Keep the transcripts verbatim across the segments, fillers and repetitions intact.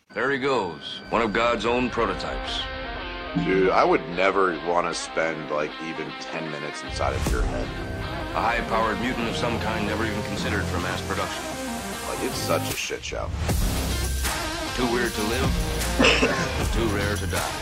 There he goes, one of God's own prototypes. Dude, I would never want to spend, like, even ten minutes inside of your head. A high-powered mutant of some kind never even considered for mass production. Like, it's such a shit show. Too weird to live, too rare to die.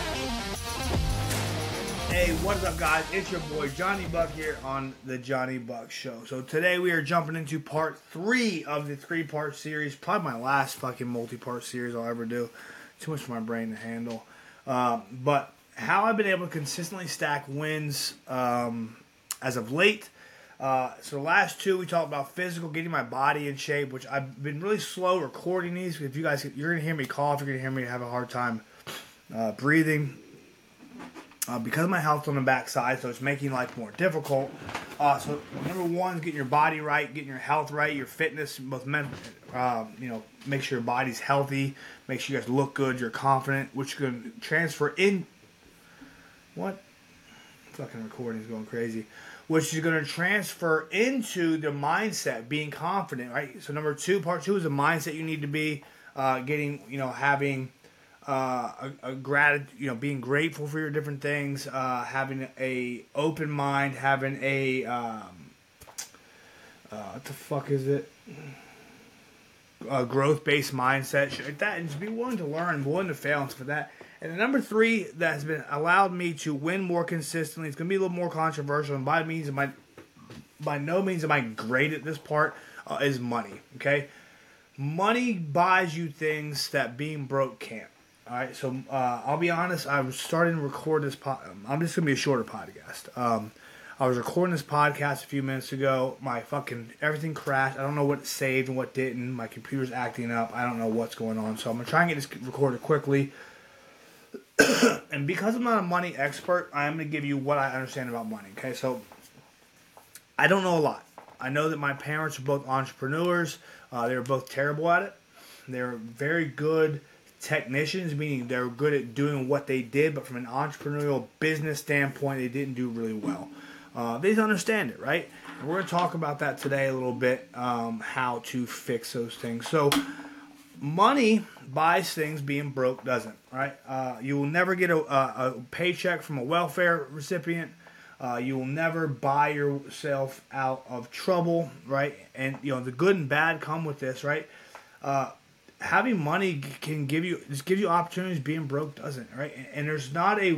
Hey, what's up, guys? It's your boy Johnny Buck here on the Johnny Buck Show. So today we are jumping into part three of the three-part series. Probably my last fucking multi-part series I'll ever do. Too much for my brain to handle. Uh, but how I've been able to consistently stack wins um, as of late. Uh, so the last two we talked about physical, getting my body in shape, which I've been really slow recording these. If you guys, you're gonna hear me cough, you're gonna hear me have a hard time uh, breathing. Uh, because of my health on the backside, so it's making life more difficult. Uh, so number one is getting your body right, getting your health right, your fitness, both men, uh, you know, make sure your body's healthy, make sure you guys look good, you're confident, which you can transfer in. What? Fucking recording is going crazy. Which is going to transfer into the mindset, being confident, right? So number two, part two is the mindset you need to be uh, getting, you know, having. Uh, a, a gratitude, you know, being grateful for your different things, uh, having a open mind, having a um, uh, what the fuck is it? A growth-based mindset, shit like that, and just be willing to learn, willing to fail, and stuff like that. And the number three that has been allowed me to win more consistently. It's gonna be a little more controversial, and by means, of my, by no means am I great at this part. Uh, is money, okay? Money buys you things that being broke can't. All right, so uh, I'll be honest. I was starting to record this. Po- I'm just gonna be a shorter podcast. Um, I was recording this podcast a few minutes ago. My fucking everything crashed. I don't know what saved and what didn't. My computer's acting up. I don't know what's going on. So I'm gonna try and get this recorded quickly. And because I'm not a money expert, I am gonna give you what I understand about money. Okay, so I don't know a lot. I know that my parents are both entrepreneurs. Uh, they were both terrible at it. They're very good technicians, meaning they're good at doing what they did, but from an entrepreneurial business standpoint, they didn't do really well. Uh, they didn't understand it, right? And we're going to talk about that today a little bit, um, how to fix those things. So, money buys things, being broke doesn't, right? Uh, you will never get a, a, a paycheck from a welfare recipient. Uh, you will never buy yourself out of trouble, right? And, you know, the good and bad come with this, right? Uh, Having money can give you just give you opportunities. Being broke doesn't, right? And, and there's not a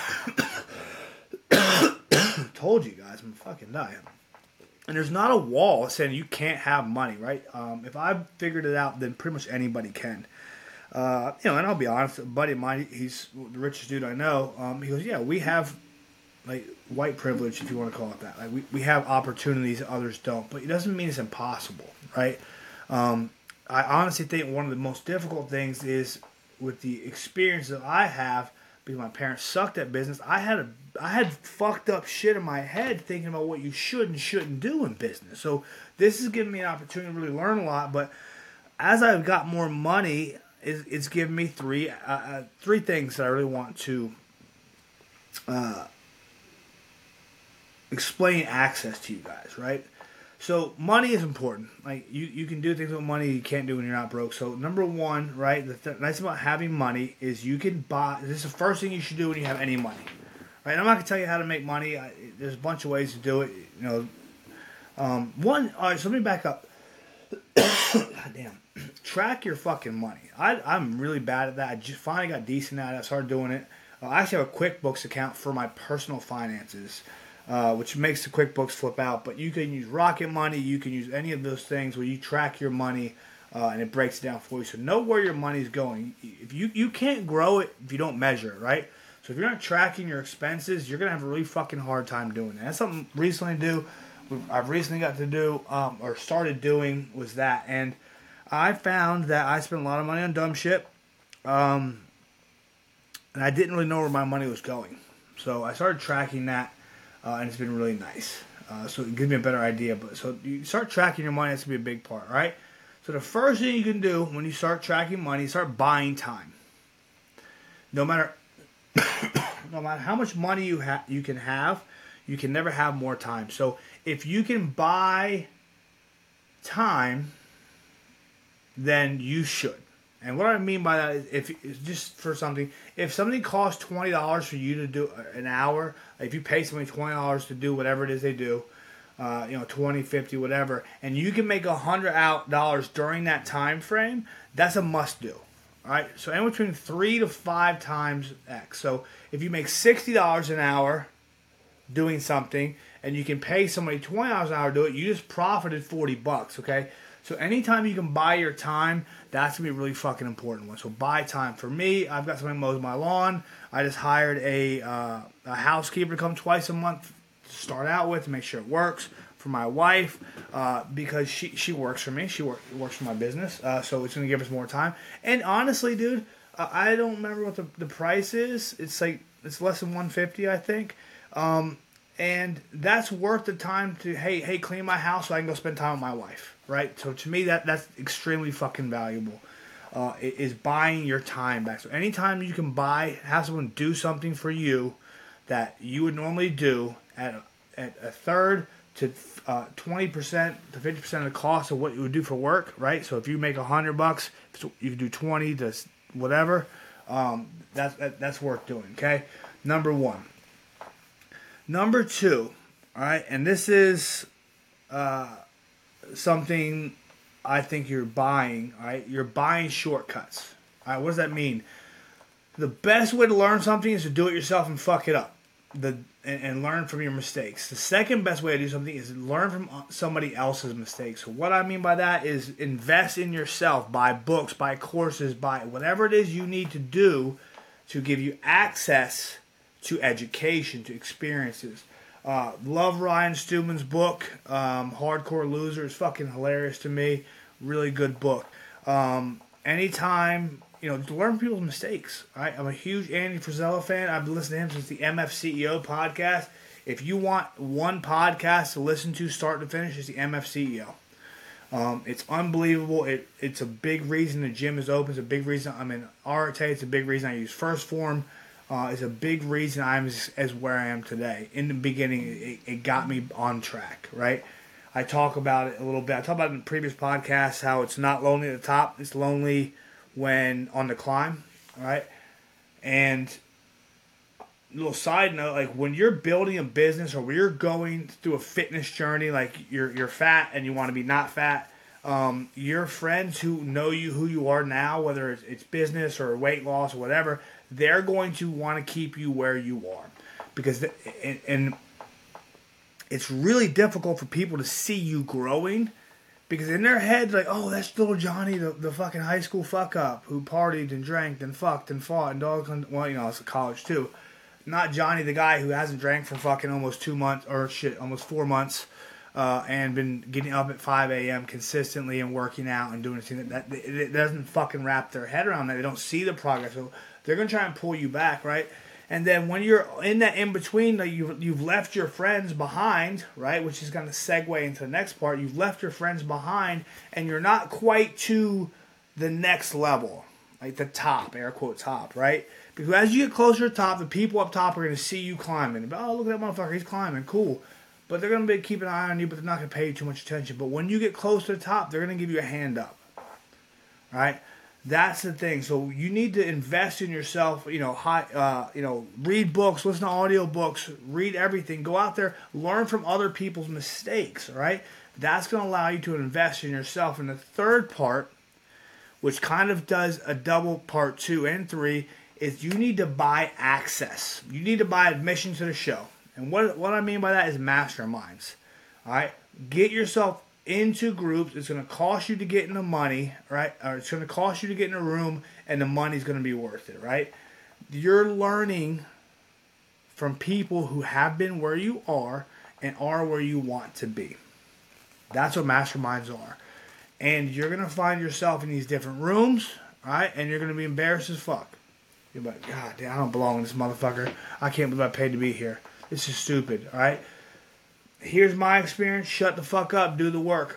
told you guys, I'm fucking dying. And there's not a wall saying you can't have money, right? Um, if I figured it out, then pretty much anybody can. Uh, you know, and I'll be honest, a buddy of mine, he's the richest dude I know. Um, he goes, yeah, we have like white privilege, if you want to call it that. Like we we have opportunities that others don't, but it doesn't mean it's impossible, right? Um, I honestly think one of the most difficult things is with the experience that I have, because my parents sucked at business. I had a, I had fucked up shit in my head thinking about what you should and shouldn't do in business. So this has given me an opportunity to really learn a lot. But as I've got more money, it's, it's given me three, uh, uh, three things that I really want to uh, explain access to you guys, right? So money is important. Like you, you can do things with money you can't do when you're not broke. So number one, right, the th- nice about having money is you can buy. This is the first thing you should do when you have any money, right? And I'm not gonna tell you how to make money. I, there's a bunch of ways to do it. You know, um, one. All right, so let me back up. God damn, track your fucking money. I, I'm really bad at that. I just finally got decent at it. I started doing it. Uh, I actually have a QuickBooks account for my personal finances. Uh, which makes the QuickBooks flip out. But you can use Rocket Money. You can use any of those things where you track your money uh, and it breaks it down for you. So know where your money's going. If you, you can't grow it if you don't measure it, right? So if you're not tracking your expenses, you're going to have a really fucking hard time doing that. That's something recently do. I've recently got to do um, or started doing was that. And I found that I spent a lot of money on dumb shit. Um, and I didn't really know where my money was going. So I started tracking that. Uh, and it's been really nice. Uh, so it gives me a better idea. But so you start tracking your money. That's going to be a big part, right? So the first thing you can do when you start tracking money, start buying time. No matter, no matter how much money you ha- you can have, you can never have more time. So if you can buy time, then you should. And what I mean by that is, if it's just for something, if something costs twenty dollars for you to do an hour, if you pay somebody twenty dollars to do whatever it is they do, uh, you know, twenty, fifty, whatever, and you can make one hundred dollars during that time frame, that's a must do. All right, so in between three to five times X. So if you make sixty dollars an hour doing something, and you can pay somebody twenty dollars an hour to do it, you just profited forty bucks, okay? So anytime you can buy your time, that's going to be a really fucking important one. So buy time. For me, I've got somebody who mows my lawn. I just hired a, uh, a housekeeper to come twice a month to start out with to make sure it works. For my wife, uh, because she, she works for me. She work, works for my business. Uh, so it's going to give us more time. And honestly, dude, uh, I don't remember what the, the price is. It's like, it's less than one hundred fifty dollars, I think. Um, and that's worth the time to, hey, hey, clean my house so I can go spend time with my wife, right? So to me, that that's extremely fucking valuable, uh, is buying your time back. So anytime you can buy, have someone do something for you that you would normally do at a, at a third to uh, twenty percent to fifty percent of the cost of what you would do for work, right? So if you make one hundred bucks, you can do twenty to whatever, um, that's, that, that's worth doing, okay? Number one. Number two, all right, and this is uh, something I think you're buying, all right? You're buying shortcuts. All right, what does that mean? The best way to learn something is to do it yourself and fuck it up the and, and learn from your mistakes. The second best way to do something is learn from somebody else's mistakes. So what I mean by that is invest in yourself, buy books, buy courses, buy whatever it is you need to do to give you access to education, to experiences. Uh, love Ryan Stewman's book, um, Hardcore Loser. It's fucking hilarious to me. Really good book. Um, anytime, you know, to learn from people's mistakes. Right? I'm a huge Andy Frisella fan. I've been listening to him since the M F C E O podcast. If you want one podcast to listen to start to finish, it's the M F C E O. Um, it's unbelievable. It, it's a big reason the gym is open. It's a big reason I'm in Arete. It's a big reason I use First Form. Uh, is a big reason I'm as, as where I am today. In the beginning, it, it got me on track, right? I talk about it a little bit. I talk about it in previous podcasts how it's not lonely at the top. It's lonely when on the climb, right? And little side note, like when you're building a business or when you're going through a fitness journey, like you're you're fat and you want to be not fat, um, your friends who know you who you are now, whether it's, it's business or weight loss or whatever, they're going to want to keep you where you are, because the, and, and it's really difficult for people to see you growing, because in their heads, like, oh, that's little Johnny, the, the fucking high school fuck up who partied and drank and fucked and fought and dog. Well, you know, it's college too. Not Johnny, the guy who hasn't drank for fucking almost two months or shit, almost four months, uh, and been getting up at five a.m. consistently and working out and doing things that, that it doesn't fucking wrap their head around that. They don't see the progress. So they're going to try and pull you back, right? And then when you're in that in-between, like you've, you've left your friends behind, right? Which is going to segue into the next part. You've left your friends behind, and you're not quite to the next level, like the top, air quote top, right? Because as you get closer to the top, the people up top are going to see you climbing. Oh, look at that motherfucker, he's climbing, cool. But they're going to be keeping an eye on you, but they're not going to pay you too much attention. But when you get close to the top, they're going to give you a hand up, right? That's the thing. So you need to invest in yourself. You know, high, uh, you know, read books, listen to audio books, read everything. Go out there, learn from other people's mistakes. Right? That's going to allow you to invest in yourself. And the third part, which kind of does a double part two and three, is you need to buy access. You need to buy admission to the show. And what what I mean by that is masterminds. All right, get yourself into groups. It's going to cost you to get in the money, right? Or it's going to cost you to get in a room, and the money's going to be worth it, right? You're learning from people who have been where you are and are where you want to be. That's what masterminds are. And you're going to find yourself in these different rooms, right? And you're going to be embarrassed as fuck. You're like, God damn, I don't belong in this motherfucker. I can't believe I paid to be here. This is stupid, all right? Here's my experience. Shut the fuck up. Do the work.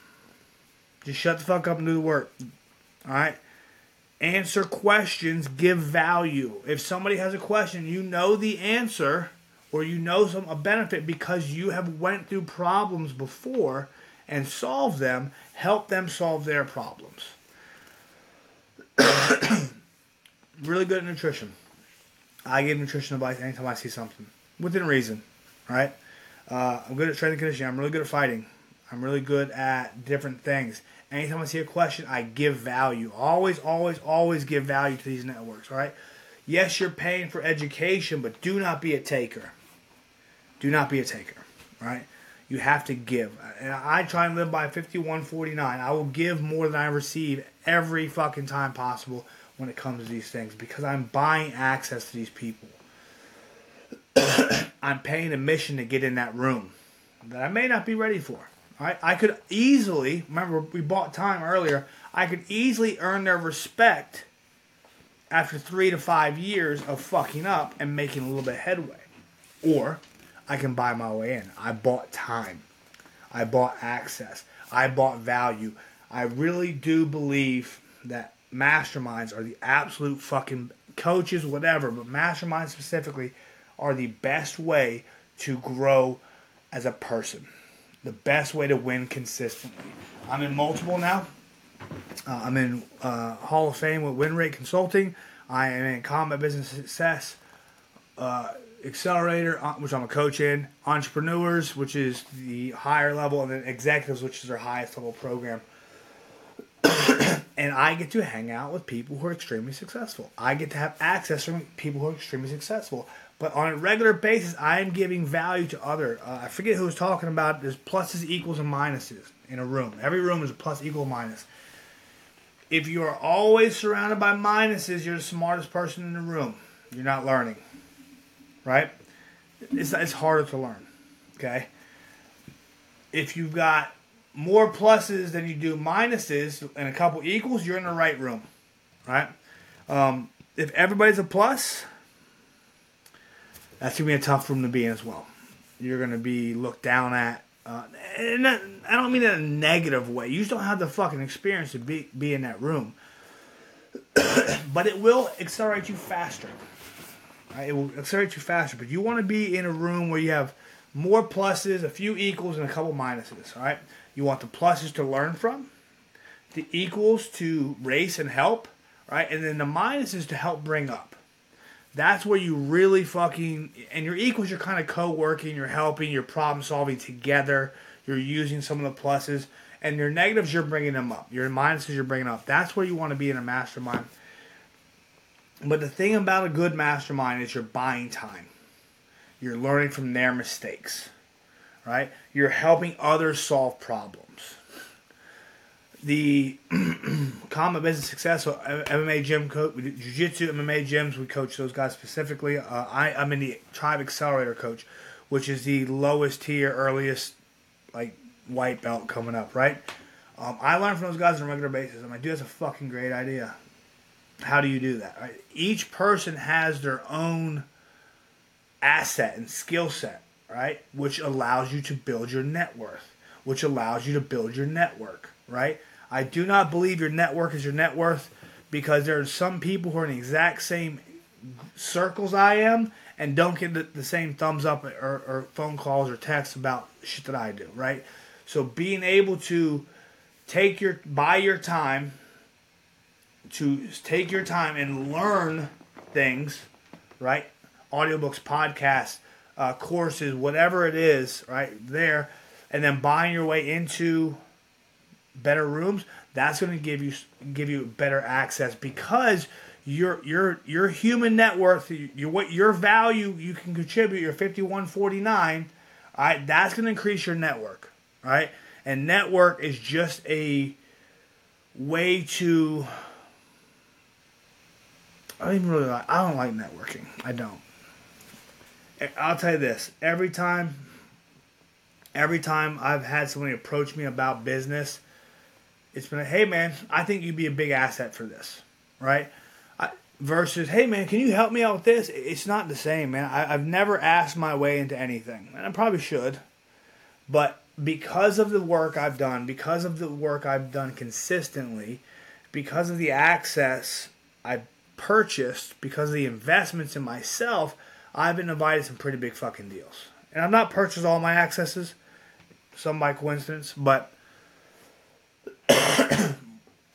Just shut the fuck up and do the work. All right? Answer questions. Give value. If somebody has a question, you know the answer, or you know some a benefit because you have went through problems before and solved them. Help them solve their problems. really good at nutrition. I give nutrition advice anytime I see something. Within reason, right? Uh, I'm good at strength and conditioning. I'm really good at fighting. I'm really good at different things. Anytime I see a question, I give value. Always, always, always give value to these networks, right? Yes, you're paying for education, but do not be a taker. Do not be a taker, right? You have to give. And I try and live by fifty-one forty-nine. I will give more than I receive every fucking time possible when it comes to these things because I'm buying access to these people. I'm paying admission to get in that room that I may not be ready for. All right? I could easily, remember we bought time earlier, I could easily earn their respect after three to five years of fucking up and making a little bit of headway. Or I can buy my way in. I bought time. I bought access. I bought value. I really do believe that masterminds are the absolute fucking coaches, whatever, but masterminds specifically are the best way to grow as a person. The best way to win consistently. I'm in multiple now. Uh, I'm in uh, Hall of Fame with Win Rate Consulting. I am in Combat Business Success uh, Accelerator, uh, which I'm a coach in. Entrepreneurs, which is the higher level, and then Executives, which is their highest level program. And I get to hang out with people who are extremely successful. I get to have access from people who are extremely successful. But on a regular basis, I am giving value to other. Uh, I forget who was talking about. There's pluses, equals, and minuses in a room. Every room is a plus, equal, minus. If you are always surrounded by minuses, you're the smartest person in the room. You're not learning, right? It's it's harder to learn. Okay. If you've got more pluses than you do minuses and a couple equals, you're in the right room, right? Um, if everybody's a plus, that's going to be a tough room to be in as well. You're going to be looked down at. Uh, and that, I don't mean in a negative way. You just don't have the fucking experience to be, be in that room. But it will accelerate you faster. Right? It will accelerate you faster. But you want to be in a room where you have more pluses, a few equals, and a couple minuses. All right? You want the pluses to learn from, the equals to race and help, right? And then the minuses to help bring up. That's where you really fucking, and your equals, you're kind of co-working, you're helping, you're problem solving together, you're using some of the pluses, and your negatives, you're bringing them up. Your minuses, you're bringing up. That's where you want to be in a mastermind. But the thing about a good mastermind is you're buying time. You're learning from their mistakes, right? You're helping others solve problems. The Combat Business Success, so M M A gym coach, we do jiu-jitsu, M M A gyms, we coach those guys specifically. Uh, I, I'm in the Tribe Accelerator coach, which is the lowest tier, earliest, like, white belt coming up, right? Um, I learn from those guys on a regular basis. I'm like, dude, that's a fucking great idea. How do you do that, right? Each person has their own asset and skill set, right? Which allows you to build your net worth, which allows you to build your network, right? I do not believe your network is your net worth because there are some people who are in the exact same circles I am and don't get the, the same thumbs up or, or phone calls or texts about shit that I do, right? So being able to take your, buy your time, to take your time and learn things, right? Audiobooks, podcasts, uh, courses, whatever it is, right there, and then buying your way into better rooms, that's going to give you give you better access because your your your human net worth, your what your value you can contribute, your fifty-one forty-nine, all right, that's going to increase your network, right? And network is just a way to. I don't even really like. I don't like networking. I don't. I'll tell you this. Every time, every time I've had somebody approach me about business, it's been like, hey, man, I think you'd be a big asset for this, right? I, versus, hey, man, can you help me out with this? It's not the same, man. I, I've never asked my way into anything, and I probably should. But because of the work I've done, because of the work I've done consistently, because of the access I've purchased, because of the investments in myself, I've been invited to some pretty big fucking deals. And I've not purchased all my accesses, some by coincidence, but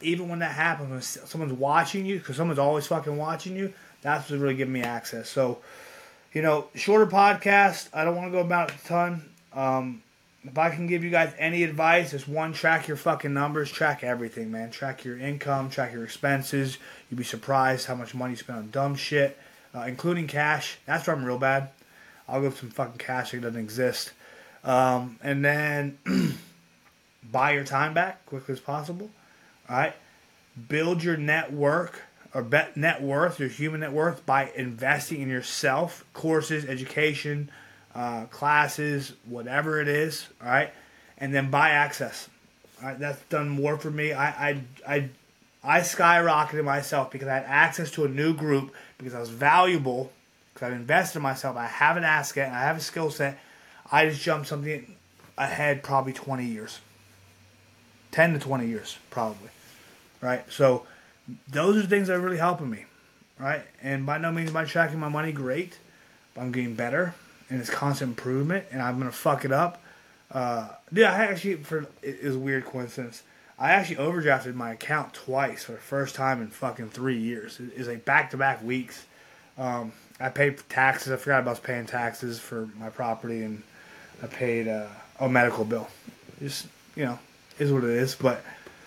even when that happens, when someone's watching you, because someone's always fucking watching you, that's what's really giving me access. So, you know, shorter podcast. I don't want to go about it a ton. Um, if I can give you guys any advice, it's one, track your fucking numbers. Track everything, man. Track your income. Track your expenses. You'd be surprised how much money you spend on dumb shit, uh, including cash. That's where I'm real bad. I'll go with some fucking cash that doesn't exist. Um, and then buy your time back quickly as possible. All right? Build your network or bet net worth, your human net worth, by investing in yourself, courses, education, uh, classes, whatever it is. All right? And then buy access. All right? That's done more for me. I, I, I, I skyrocketed myself because I had access to a new group, because I was valuable, because I've invested in myself. I have an asset, I have a skill set. I just jumped something ahead probably twenty years. ten to twenty years, probably. Right? So, those are things that are really helping me. Right? And by no means am I tracking my money great, but I'm getting better, and it's constant improvement, and I'm going to fuck it up. Uh, yeah, I actually, for it is a weird coincidence, I actually overdrafted my account twice for the first time in fucking three years. It was like back-to-back weeks. Um, I paid taxes. I forgot about paying taxes for my property, and I paid uh, a medical bill. Just, you know, is what it is. But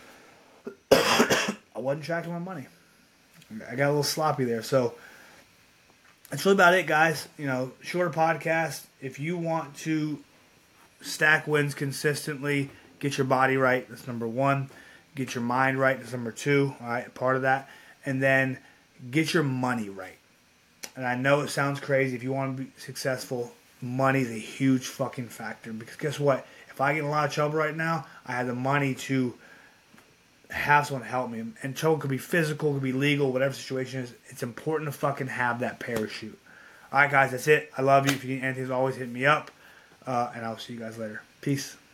I wasn't tracking my money. I got a little sloppy there. So that's really about it, guys. You know, shorter podcast. If you want to stack wins consistently, get your body right. That's number one. Get your mind right. That's number two. All right, part of that. And then get your money right. And I know it sounds crazy. If you want to be successful, money is a huge fucking factor. Because guess what? If I get in a lot of trouble right now, I have the money to have someone help me. And trouble could be physical, could be legal, whatever the situation is. It's important to fucking have that parachute. All right, guys, that's it. I love you. If you need anything, always hit me up. Uh, and I'll see you guys later. Peace.